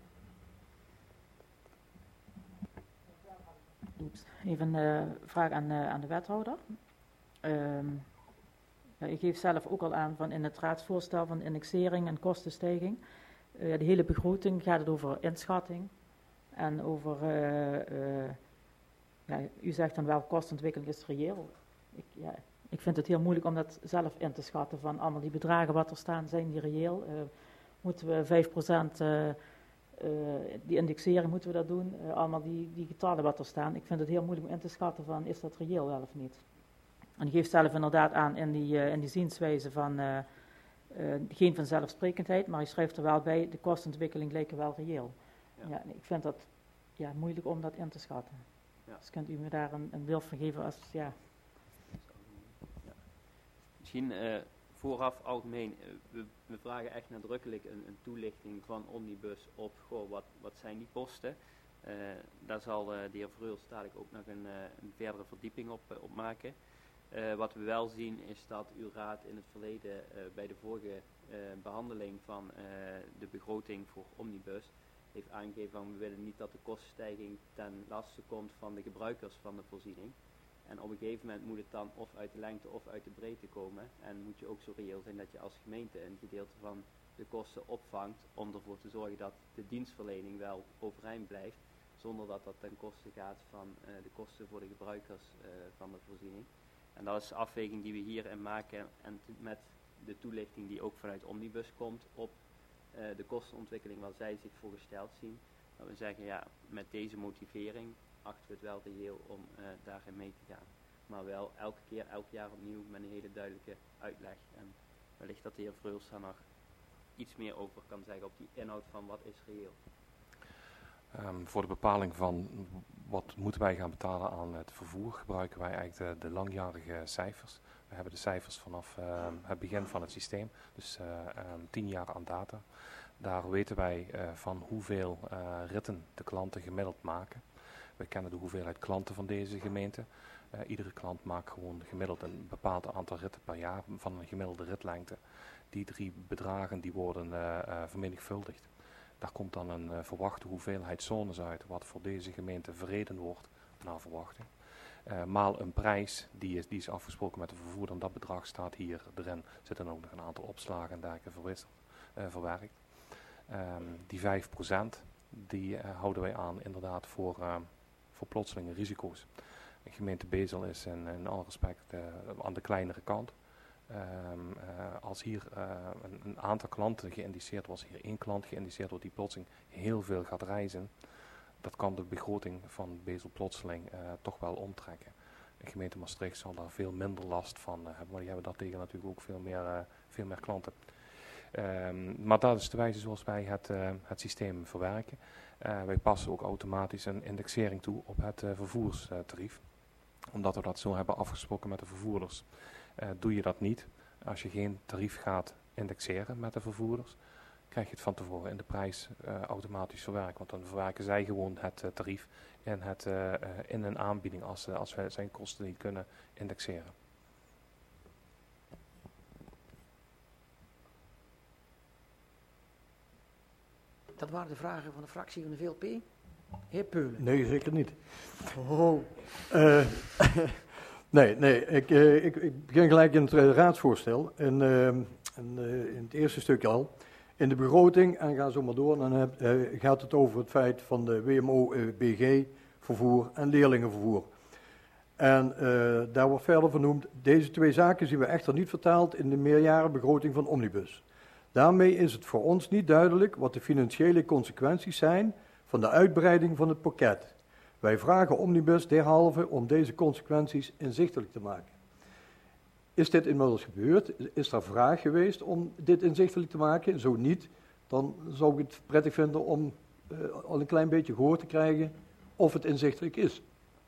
Even een uh, vraag aan, uh, aan de wethouder. Um, ja, ik geef zelf ook al aan van in het raadsvoorstel van indexering en kostenstijging. Uh, de hele begroting gaat het over inschatting en over, uh, uh, ja, u zegt dan wel kostontwikkeling is reëel. Ik, ja, ik vind het heel moeilijk om dat zelf in te schatten van allemaal die bedragen wat er staan, zijn die reëel? Uh, moeten we vijf procent uh, uh, die indexering moeten we dat doen? Uh, allemaal die, die getallen wat er staan. Ik vind het heel moeilijk om in te schatten van is dat reëel wel of niet. En die geeft zelf inderdaad aan in die, uh, in die zienswijze van uh, uh, geen vanzelfsprekendheid, maar hij schrijft er wel bij, de kostontwikkeling lijken wel reëel. Ja. Ja, ik vind dat ja, moeilijk om dat in te schatten. Ja. Dus kunt u me daar een, een beeld van geven als, ja... ja. Misschien uh, vooraf algemeen, uh, we, we vragen echt nadrukkelijk een, een toelichting van Omnibus op, goh, wat, wat zijn die kosten? Uh, daar zal uh, de heer Vreuls dadelijk ook nog een, uh, een verdere verdieping op, uh, op maken. Uh, wat we wel zien is dat uw raad in het verleden uh, bij de vorige uh, behandeling van uh, de begroting voor Omnibus heeft aangegeven van we willen niet dat de kostenstijging ten laste komt van de gebruikers van de voorziening. En op een gegeven moment moet het dan of uit de lengte of uit de breedte komen. En moet je ook zo reëel zijn dat je als gemeente een gedeelte van de kosten opvangt om ervoor te zorgen dat de dienstverlening wel overeind blijft. Zonder dat dat ten koste gaat van uh, de kosten voor de gebruikers uh, van de voorziening. En dat is de afweging die we hierin maken en t- met de toelichting die ook vanuit Omnibus komt op uh, de kostenontwikkeling waar zij zich voor gesteld zien. Dat we zeggen, ja, met deze motivering achten we het wel reëel om uh, daarin mee te gaan. Maar wel elke keer, elk jaar opnieuw met een hele duidelijke uitleg. En wellicht dat de heer Vreuls daar nog iets meer over kan zeggen op die inhoud van wat is reëel. Um, voor de bepaling van wat moeten wij gaan betalen aan het vervoer gebruiken wij eigenlijk de, de langjarige cijfers. We hebben de cijfers vanaf uh, het begin van het systeem, dus uh, um, tien jaar aan data. Daar weten wij uh, van hoeveel uh, ritten de klanten gemiddeld maken. We kennen de hoeveelheid klanten van deze gemeente. Uh, iedere klant maakt gewoon gemiddeld een bepaald aantal ritten per jaar van een gemiddelde ritlengte. Die drie bedragen die worden uh, uh, vermenigvuldigd. Daar komt dan een uh, verwachte hoeveelheid zones uit, wat voor deze gemeente verreden wordt naar verwachting. Uh, maal een prijs die is, die is afgesproken met de vervoerder en dat bedrag staat hier erin. Er zitten ook nog een aantal opslagen en dergelijke verwisseld, uh, verwerkt. Um, die vijf procent die uh, houden wij aan inderdaad voor, uh, voor plotselinge risico's. De gemeente Bezel is in, in alle respect uh, aan de kleinere kant. Um, uh, als hier uh, een, een aantal klanten geïndiceerd was, hier één klant geïndiceerd wordt die plotseling heel veel gaat reizen, dat kan de begroting van Bezel plotseling uh, toch wel omtrekken. De gemeente Maastricht zal daar veel minder last van uh, hebben, maar die hebben daartegen natuurlijk ook veel meer, uh, veel meer klanten. Um, maar dat is de wijze zoals wij het, uh, het systeem verwerken. Uh, wij passen ook automatisch een indexering toe op het uh, vervoerstarief. Omdat we dat zo hebben afgesproken met de vervoerders. Uh, doe je dat niet, als je geen tarief gaat indexeren met de vervoerders, krijg je het van tevoren in de prijs uh, automatisch verwerkt. Want dan verwerken zij gewoon het uh, tarief in, het, uh, uh, in een aanbieding als, uh, als wij zijn kosten niet kunnen indexeren. Dat waren de vragen van de fractie van de V L P. Heer Peulen. Nee, zeker niet. Oh. Uh, nee, nee ik, uh, ik, ik begin gelijk in het uh, raadsvoorstel. En, uh, en, uh, in het eerste stukje al. In de begroting, en ga zo maar door, dan heb, uh, gaat het over het feit van de W M O uh, B G-vervoer en leerlingenvervoer. En uh, daar wordt verder vernoemd, deze twee zaken zien we echter niet vertaald in de meerjarenbegroting van Omnibus. Daarmee is het voor ons niet duidelijk wat de financiële consequenties zijn van de uitbreiding van het pakket. Wij vragen Omnibus derhalve om deze consequenties inzichtelijk te maken. Is dit inmiddels gebeurd? Is er vraag geweest om dit inzichtelijk te maken? Zo niet, dan zou ik het prettig vinden om uh, al een klein beetje gehoor te krijgen of het inzichtelijk is.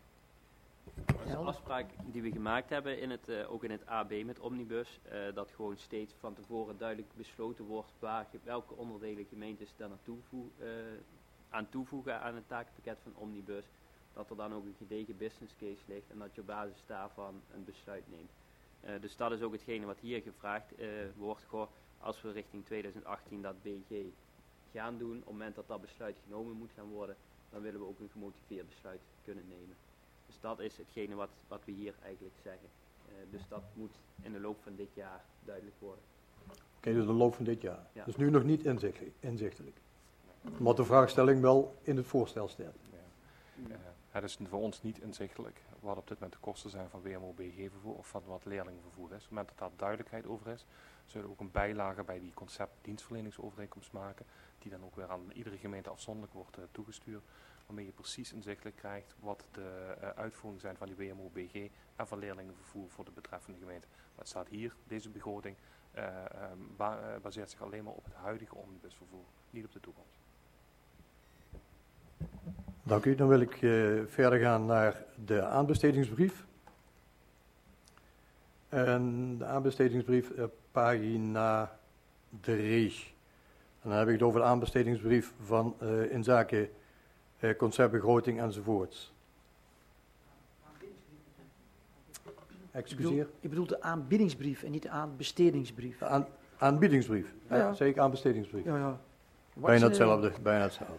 De afspraak die we gemaakt hebben, in het, uh, ook in het A B met Omnibus, uh, dat gewoon steeds van tevoren duidelijk besloten wordt waar, welke onderdelen gemeentes daar naartoe voeg, uh, aan toevoegen aan het takenpakket van Omnibus, dat er dan ook een gedegen business case ligt en dat je op basis daarvan een besluit neemt. Uh, dus dat is ook hetgene wat hier gevraagd uh, wordt. Goh, als we richting twintig achttien dat B G gaan doen, op het moment dat dat besluit genomen moet gaan worden, dan willen we ook een gemotiveerd besluit kunnen nemen. Dus dat is hetgene wat, wat we hier eigenlijk zeggen. Uh, dus dat moet in de loop van dit jaar duidelijk worden. Oké, okay, dus in de loop van dit jaar. Ja. Dus nu nog niet inzichtelijk. inzichtelijk. Omdat de vraagstelling wel in het voorstel staat. Ja. Uh, het is voor ons niet inzichtelijk wat op dit moment de kosten zijn van W M O B G-vervoer of van wat leerlingenvervoer is. Op het moment dat daar duidelijkheid over is, zullen we ook een bijlage bij die concept dienstverleningsovereenkomst maken, die dan ook weer aan iedere gemeente afzonderlijk wordt uh, toegestuurd, waarmee je precies inzichtelijk krijgt wat de uh, uitvoeringen zijn van die W M O B G en van leerlingenvervoer voor de betreffende gemeente. Maar het staat hier, deze begroting uh, um, ba uh, baseert zich alleen maar op het huidige omnibusvervoer, niet op de toekomst. Dank u. Dan wil ik uh, verder gaan naar de aanbestedingsbrief. En de aanbestedingsbrief, uh, pagina drie. En dan heb ik het over de aanbestedingsbrief van uh, in zaken uh, conceptbegroting enzovoorts. Excuseer. Je bedoelt, je bedoelt de aanbiedingsbrief en niet de aanbestedingsbrief. De aan, aanbiedingsbrief. Ja, ja. Ja, zeker aanbestedingsbrief. Ja, ja. Bijna hetzelfde. Bijna hetzelfde.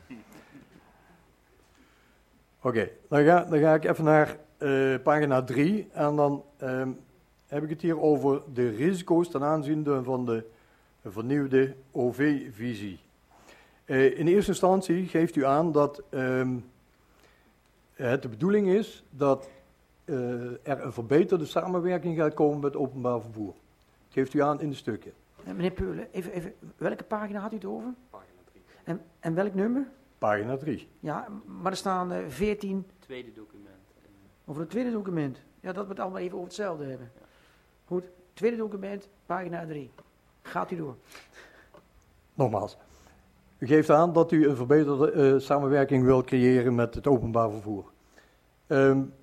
Oké, okay, dan, ga, dan ga ik even naar uh, pagina drie en dan um, heb ik het hier over de risico's ten aanzien van de vernieuwde O V-visie. Uh, in eerste instantie geeft u aan dat um, het de bedoeling is dat uh, er een verbeterde samenwerking gaat komen met openbaar vervoer. Dat geeft u aan in de stukken. Uh, meneer Peulen, even, even, welke pagina had u het over? Pagina drie. En, en welk nummer? Pagina drie. Ja, maar er staan uh, veertien... Tweede document. Over het tweede document. Ja, dat we het allemaal even over hetzelfde hebben. Ja. Goed, tweede document, pagina drie. Gaat u door. Nogmaals. U geeft aan dat u een verbeterde uh, samenwerking wilt creëren met het openbaar vervoer. Um,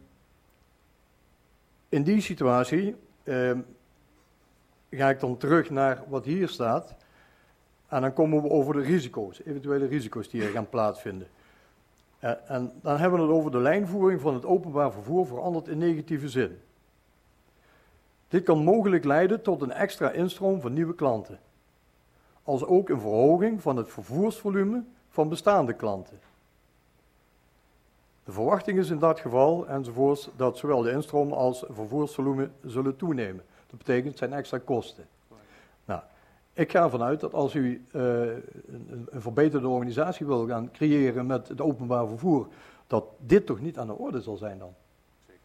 in die situatie um, ga ik dan terug naar wat hier staat. En dan komen we over de risico's, eventuele risico's die er gaan plaatsvinden. Uh, en dan hebben we het over de lijnvoering van het openbaar vervoer veranderd in negatieve zin. Dit kan mogelijk leiden tot een extra instroom van nieuwe klanten, als ook een verhoging van het vervoersvolume van bestaande klanten. De verwachting is in dat geval, enzovoorts, dat zowel de instroom als het vervoersvolume zullen toenemen. Dat betekent, het zijn extra kosten. Nou, ik ga ervan uit dat als u uh, een, een verbeterde organisatie wil gaan creëren met het openbaar vervoer, dat dit toch niet aan de orde zal zijn dan? Zeker.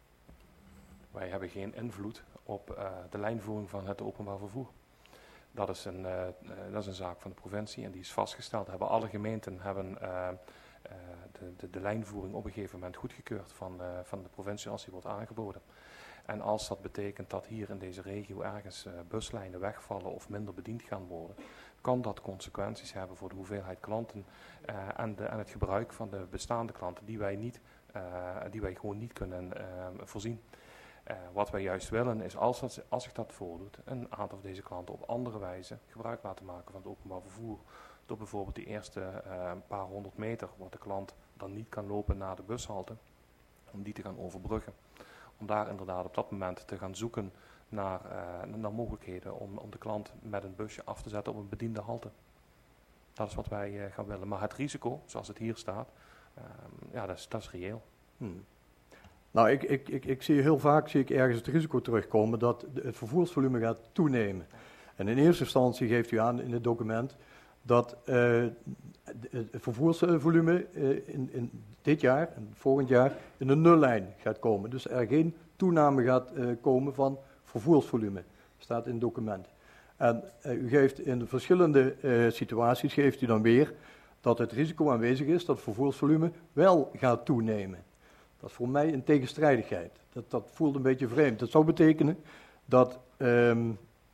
Wij hebben geen invloed op uh, de lijnvoering van het openbaar vervoer. Dat is, een, uh, uh, dat is een zaak van de provincie en die is vastgesteld. Hebben alle gemeenten hebben uh, uh, de, de, de lijnvoering op een gegeven moment goedgekeurd van, uh, van de provincie als die wordt aangeboden. En als dat betekent dat hier in deze regio ergens uh, buslijnen wegvallen of minder bediend gaan worden, kan dat consequenties hebben voor de hoeveelheid klanten uh, en, de, en het gebruik van de bestaande klanten die wij, niet, uh, die wij gewoon niet kunnen uh, voorzien. Uh, wat wij juist willen is, als, dat, als zich dat voordoet, een aantal van deze klanten op andere wijze gebruik laten maken van het openbaar vervoer. Door bijvoorbeeld die eerste uh, paar honderd meter, wat de klant dan niet kan lopen naar de bushalte, om die te gaan overbruggen. Om daar inderdaad op dat moment te gaan zoeken naar, uh, naar mogelijkheden om, om de klant met een busje af te zetten op een bediende halte. Dat is wat wij uh, gaan willen. Maar het risico, zoals het hier staat, uh, ja, dat is, dat is reëel. Hmm. Nou, ik, ik, ik, ik zie heel vaak zie ik ergens het risico terugkomen dat de, het vervoersvolume gaat toenemen. En in eerste instantie geeft u aan in het document dat uh, het vervoersvolume uh, in, in dit jaar en volgend jaar in de nullijn gaat komen. Dus er geen toename gaat uh, komen van vervoersvolume, staat in het document. En uh, u geeft in de verschillende uh, situaties, geeft u dan weer dat het risico aanwezig is dat het vervoersvolume wel gaat toenemen. Dat is voor mij een tegenstrijdigheid. Dat, dat voelt een beetje vreemd. Dat zou betekenen dat, um,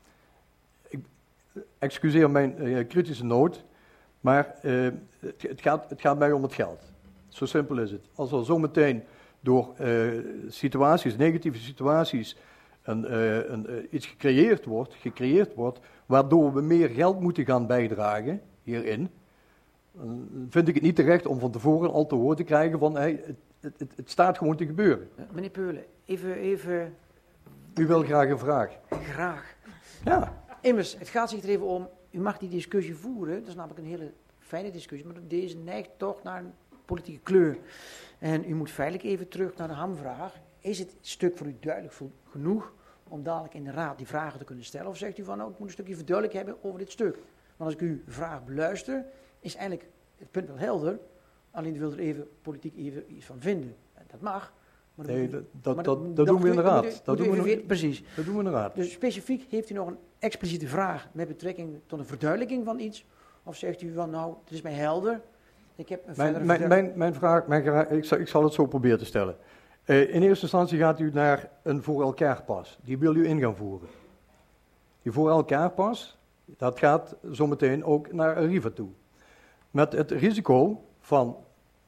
ik excuseer mijn uh, kritische noot, maar uh, het, het, gaat, het gaat mij om het geld. Zo simpel is het. Als er zometeen door uh, situaties, negatieve situaties, een, uh, een, uh, iets gecreëerd wordt, gecreëerd wordt, waardoor we meer geld moeten gaan bijdragen hierin, dan vind ik het niet terecht om van tevoren al te horen te krijgen van hey, het, het, het, het staat gewoon te gebeuren. Uh, meneer Peulen, even, even... U wil graag een vraag. Graag. Ja. Immers, het gaat zich er even om, u mag die discussie voeren, dat is namelijk een hele fijne discussie, maar deze neigt toch naar een politieke kleur. En u moet feitelijk even terug naar de hamvraag. Is het stuk voor u duidelijk genoeg om dadelijk in de raad die vragen te kunnen stellen? Of zegt u van, nou, ik moet een stukje verduidelijk hebben over dit stuk? Want als ik uw vraag beluister, is eigenlijk het punt wel helder, alleen u wilt er even politiek even iets van vinden. Dat mag. Maar nee, moet, dat, dat, maar dat, dat doen we in de raad. Moet u, dat moet doen we weten, precies. Dat doen we in de raad. Dus specifiek heeft u nog een expliciete vraag met betrekking tot een verduidelijking van iets? Of zegt u van, nou, het is mij helder, ik heb een mijn, mijn, mijn, mijn vraag, mijn, ik, zal, ik zal het zo proberen te stellen. Uh, in eerste instantie gaat u naar een voor elkaar pas. Die wil u in gaan voeren. Die voor elkaar pas, dat gaat zometeen ook naar Arriva toe. Met het risico van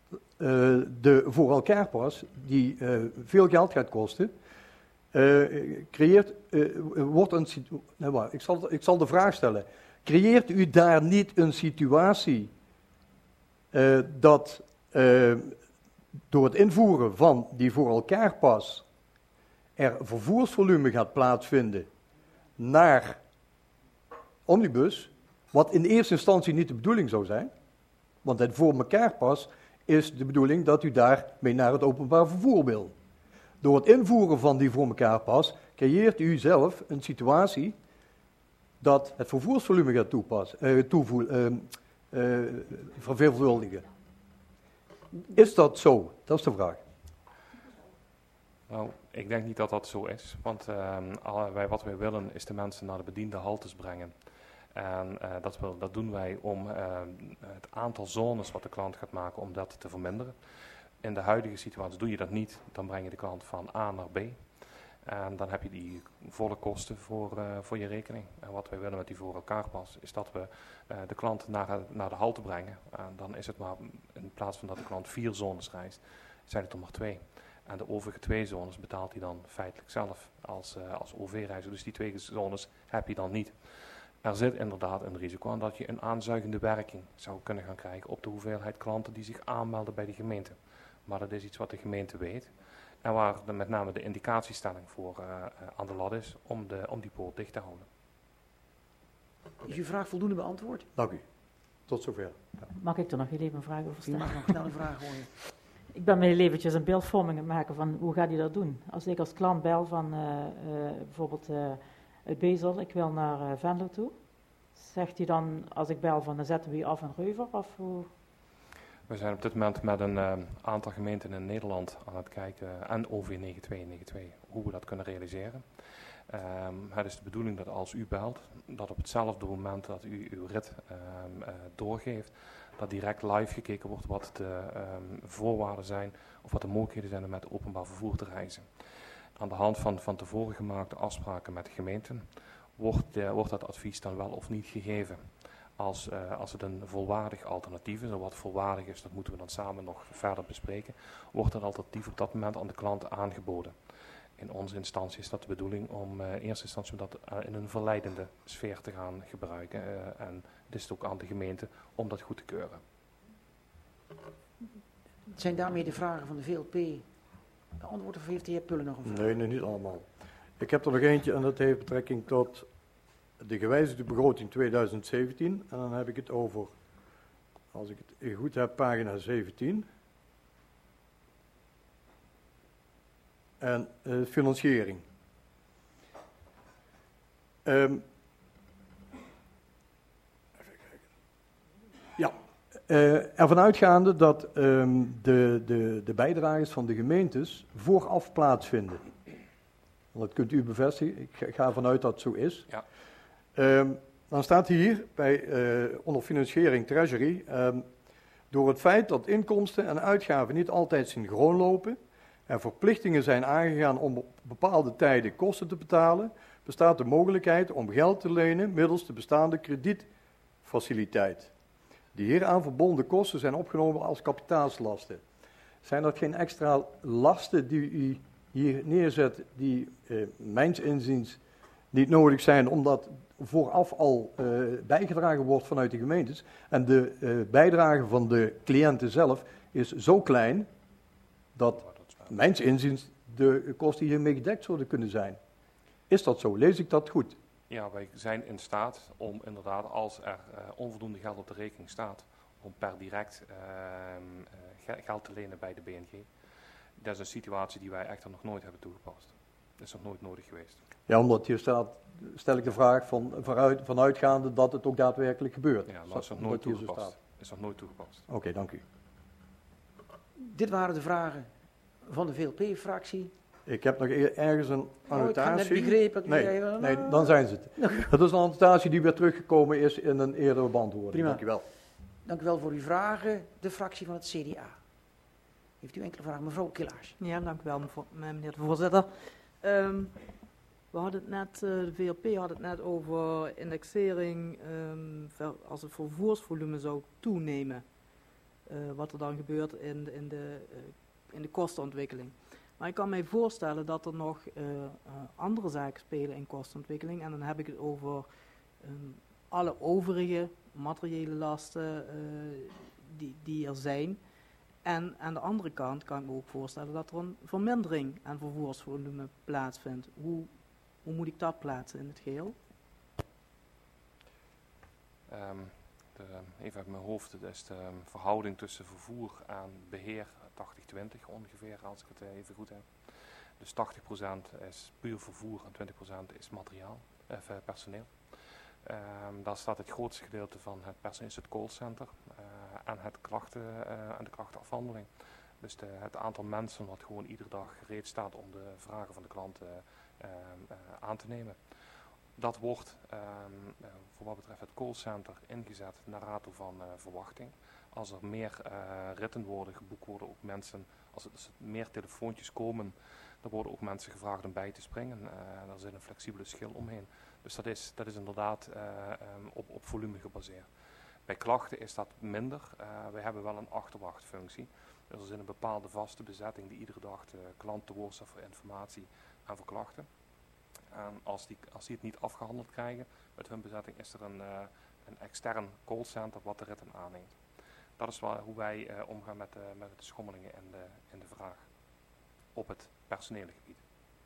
uh, de voor elkaar pas, die uh, veel geld gaat kosten, uh, creëert, uh, wordt een situ- nee, wacht, ik, zal, ik zal de vraag stellen. Creëert u daar niet een situatie uh, dat uh, door het invoeren van die voor elkaar pas er vervoersvolume gaat plaatsvinden naar omnibus, wat in eerste instantie niet de bedoeling zou zijn, want het voor elkaar pas is de bedoeling dat u daarmee naar het openbaar vervoer wil. Door het invoeren van die voor elkaar pas creëert u zelf een situatie dat het vervoersvolume gaat toepassen, uh, toevoegen, uh, uh, verveelvuldigen. Is dat zo? Dat is de vraag. Nou, ik denk niet dat dat zo is, want uh, alle, wij, wat wij willen is de mensen naar de bediende haltes brengen. En uh, dat, wil, dat doen wij om uh, het aantal zones wat de klant gaat maken, om dat te verminderen. In de huidige situatie doe je dat niet, dan breng je de klant van A naar B. En dan heb je die volle kosten voor, uh, voor je rekening. En wat wij willen met die voor elkaar pas, is dat we uh, de klant naar, naar de halte brengen. En dan is het maar, in plaats van dat de klant vier zones reist, zijn het er maar twee. En de overige twee zones betaalt hij dan feitelijk zelf als, uh, als O V-reiziger. Dus die twee zones heb je dan niet. Er zit inderdaad een risico aan dat je een aanzuigende werking zou kunnen gaan krijgen op de hoeveelheid klanten die zich aanmelden bij de gemeente. Maar dat is iets wat de gemeente weet. En waar de, met name de indicatiestelling voor uh, uh, aan de lat is om, de, om die poort dicht te houden. Is uw vraag voldoende beantwoord? Dank u. Tot zover. Ja. Mag ik er nog heel even een vraag over U stellen? mag nog snel een vraag gooien. Ik ben me heel eventjes een beeldvorming aan het maken van hoe gaat hij dat doen. Als ik als klant bel van uh, uh, bijvoorbeeld uh, uit Bezel, ik wil naar uh, Venlo toe. Zegt hij dan als ik bel van dan zetten we je af in Reuver of hoe? We zijn op dit moment met een uh, aantal gemeenten in Nederland aan het kijken en O V negen twee negen twee hoe we dat kunnen realiseren. Um, het is de bedoeling dat als u belt, dat op hetzelfde moment dat u uw rit um, uh, doorgeeft, dat direct live gekeken wordt wat de um, voorwaarden zijn of wat de mogelijkheden zijn om met openbaar vervoer te reizen. Aan de hand van, van tevoren gemaakte afspraken met de gemeenten wordt, de, wordt dat advies dan wel of niet gegeven. Als, uh, als het een volwaardig alternatief is, en wat volwaardig is, dat moeten we dan samen nog verder bespreken, wordt dat alternatief op dat moment aan de klant aangeboden. In onze instantie is dat de bedoeling om uh, in eerste instantie om dat uh, in een verleidende sfeer te gaan gebruiken. Uh, en het is ook aan de gemeente om dat goed te keuren. Zijn daarmee de vragen van de V L P beantwoord of heeft de heer Pullen nog een vraag? Nee, nee, niet allemaal. Ik heb er nog eentje en dat heeft betrekking tot de gewijzigde begroting tweeduizend zeventien. En dan heb ik het over, als ik het goed heb, pagina zeventien. En uh, financiering. Um, even kijken. Ja, uh, ervan uitgaande dat um, de, de, de bijdrages van de gemeentes vooraf plaatsvinden. Dat kunt u bevestigen, ik ga ervan uit dat het zo is. Ja. Um, dan staat hier bij uh, onder financiering treasury, um, door het feit dat inkomsten en uitgaven niet altijd synchroon lopen en verplichtingen zijn aangegaan om op bepaalde tijden kosten te betalen, bestaat de mogelijkheid om geld te lenen middels de bestaande kredietfaciliteit. De hieraan verbonden kosten zijn opgenomen als kapitaalslasten. Zijn dat geen extra lasten die u hier neerzet, die uh, mijns inziens niet nodig zijn, omdat vooraf al uh, bijgedragen wordt vanuit de gemeentes en de uh, bijdrage van de cliënten zelf is zo klein dat mijns inziens de kosten hiermee gedekt zouden kunnen zijn. Is dat zo? Lees ik dat goed? Ja, wij zijn in staat om inderdaad, als er uh, onvoldoende geld op de rekening staat, om per direct uh, uh, geld te lenen bij de B N G. Dat is een situatie die wij echter nog nooit hebben toegepast. Dat is nog nooit nodig geweest. Ja, omdat hier staat, stel ik de vraag van, vanuit, vanuitgaande dat het ook daadwerkelijk gebeurt. Ja, maar dat is nog nooit toegepast. Dat is nog nooit toegepast. Oké, okay, dank u. Dit waren de vragen van de V L P-fractie. Ik heb nog ergens een annotatie. Oh, ik heb net begrepen. Nee, nee, dan zijn ze het. Dat is een annotatie die weer teruggekomen is in een eerdere beantwoording. Prima. Dank u wel. Dank u wel voor uw vragen. De fractie van het C D A. Heeft u enkele vragen? Mevrouw Killaars. Ja, dank u wel, meneer de voorzitter. Um, we hadden het net, uh, de V L P had het net over indexering um, als het vervoersvolume zou toenemen. Uh, wat er dan gebeurt in de, in, de, uh, in de kostenontwikkeling. Maar ik kan mij voorstellen dat er nog uh, uh, andere zaken spelen in kostenontwikkeling. En dan heb ik het over um, alle overige materiële lasten uh, die, die er zijn. En aan de andere kant kan ik me ook voorstellen dat er een vermindering aan vervoersvolume plaatsvindt. Hoe, hoe moet ik dat plaatsen in het geheel? Um, de, even uit mijn hoofd, het is de um, verhouding tussen vervoer en beheer tachtig twintig ongeveer, als ik het even goed heb. Dus tachtig procent is puur vervoer en twintig procent is materiaal, eh, personeel. Um, daar staat het grootste gedeelte van het personeel, is het callcenter uh, en, het klachten, uh, en de klachtenafhandeling. Dus de, het aantal mensen wat gewoon iedere dag gereed staat om de vragen van de klanten uh, uh, aan te nemen. Dat wordt um, uh, voor wat betreft het callcenter ingezet naar rato van uh, verwachting. Als er meer uh, ritten worden geboekt, worden ook mensen, als er, als er meer telefoontjes komen, dan worden ook mensen gevraagd om bij te springen. Uh, daar zit een flexibele schil omheen. Dus dat is, dat is inderdaad uh, um, op, op volume gebaseerd. Bij klachten is dat minder. Uh, wij hebben wel een achterwachtfunctie. Dus er is een bepaalde vaste bezetting die iedere dag de klant te woord staat voor informatie en voor klachten. En als die, als die het niet afgehandeld krijgen met hun bezetting, is er een, uh, een extern callcenter wat de ritten aanneemt. Dat is wel hoe wij uh, omgaan met, uh, met de schommelingen in de, in de vraag op het personele gebied.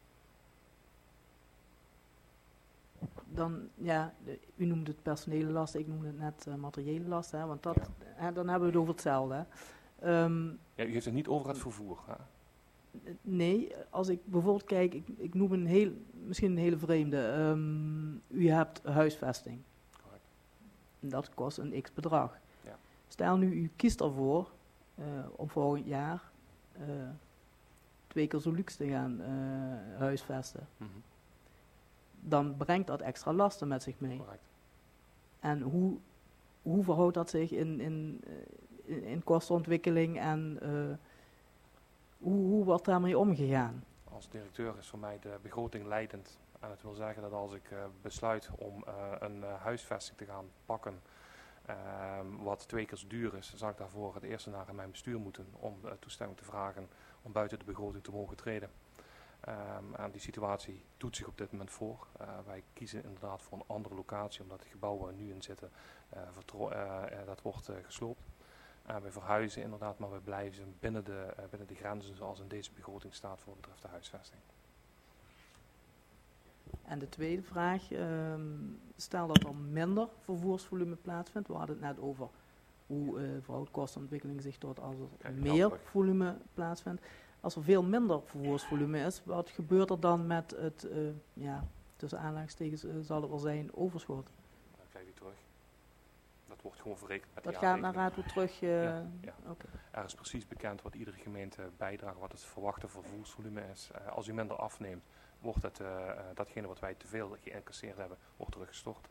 Dan, ja, de- u noemde het personele lasten, ik noemde het net uh, materiële lasten, hè, want dat, Ja. hè, dan hebben we het over hetzelfde. Hè. Ehm, Ja, u heeft het niet over het vervoer. Hè? nee, als ik bijvoorbeeld kijk, ik, ik noem een heel, misschien een hele vreemde. Ehm, u hebt huisvesting. Correct. Dat kost een x bedrag. Ja. Stel nu, u kiest ervoor uh, om volgend jaar uh, twee keer zo luxe te gaan uh, huisvesten. Mm-hmm. Dan brengt dat extra lasten met zich mee. Correct. En hoe, hoe verhoudt dat zich in, in, in, in kostenontwikkeling en uh, hoe, hoe wordt daarmee omgegaan? Als directeur is voor mij de begroting leidend. En dat wil zeggen dat als ik uh, besluit om uh, een uh, huisvesting te gaan pakken, uh, wat twee keer zo duur is, zal ik daarvoor het eerste naar mijn bestuur moeten om uh, toestemming te vragen om buiten de begroting te mogen treden. Um, en die situatie doet zich op dit moment voor. Uh, wij kiezen inderdaad voor een andere locatie, omdat het gebouw waar we nu in zitten, uh, vertro- uh, uh, dat wordt uh, gesloopt. Uh, wij verhuizen inderdaad, maar we blijven binnen de, uh, binnen de grenzen zoals in deze begroting staat voor wat betreft de huisvesting. En de tweede vraag, um, stel dat er minder vervoersvolume plaatsvindt. We hadden het net over hoe uh, verhoudt kostenontwikkeling zich tot als er Kijk, meer terug. volume plaatsvindt. Als er veel minder vervoersvolume is, wat gebeurt er dan met het, uh, ja, tussen aanhalingstekens uh, zal het er zijn, overschot? Dan krijg je terug. Dat wordt gewoon verrekend met Dat de gaat naar jaarrekening. raad toe terug? Uh, Ja, ja. Okay. Er is precies bekend wat iedere gemeente bijdraagt, wat het verwachte vervoersvolume is. Uh, als u minder afneemt, wordt het, uh, uh, datgene wat wij te veel geïncasseerd hebben, wordt teruggestort.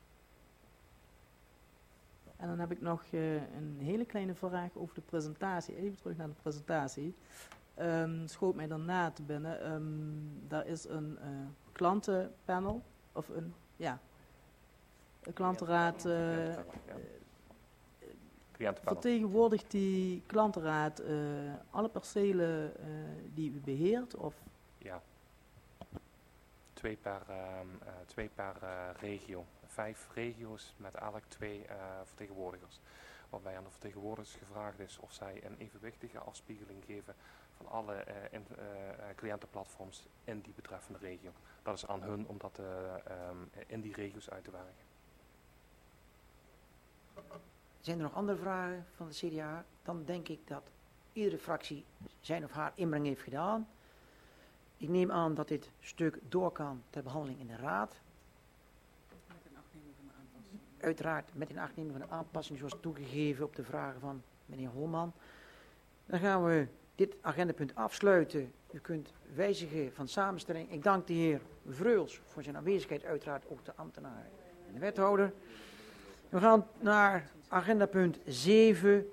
En dan heb ik nog uh, een hele kleine vraag over de presentatie. Even terug naar de presentatie. Um, schoot mij daarna te binnen. Um, daar is een uh, klantenpanel, of een, ja, een klantenraad. Uh, Cliëntenpanel, ja. Cliëntenpanel. Vertegenwoordigt die klantenraad uh, alle percelen uh, die u beheert? Of? Ja. Twee per, uh, uh, twee per uh, regio. Vijf regio's met elk twee uh, vertegenwoordigers. Waarbij aan de vertegenwoordigers gevraagd is of zij een evenwichtige afspiegeling geven van alle uh, in, uh, cliëntenplatforms in die betreffende regio. Dat is aan hun om dat uh, um, in die regio's uit te werken. Zijn er nog andere vragen van de C D A? Dan denk ik dat iedere fractie zijn of haar inbreng heeft gedaan. Ik neem aan dat dit stuk door kan ter behandeling in de raad. Uiteraard met een achtneming van de aanpassing zoals toegegeven op de vragen van meneer Holman. Dan gaan we dit agendapunt afsluiten. U kunt wijzigen van samenstelling. Ik dank de heer Vreuls voor zijn aanwezigheid, uiteraard ook de ambtenaren en de wethouder. We gaan naar agendapunt zeven,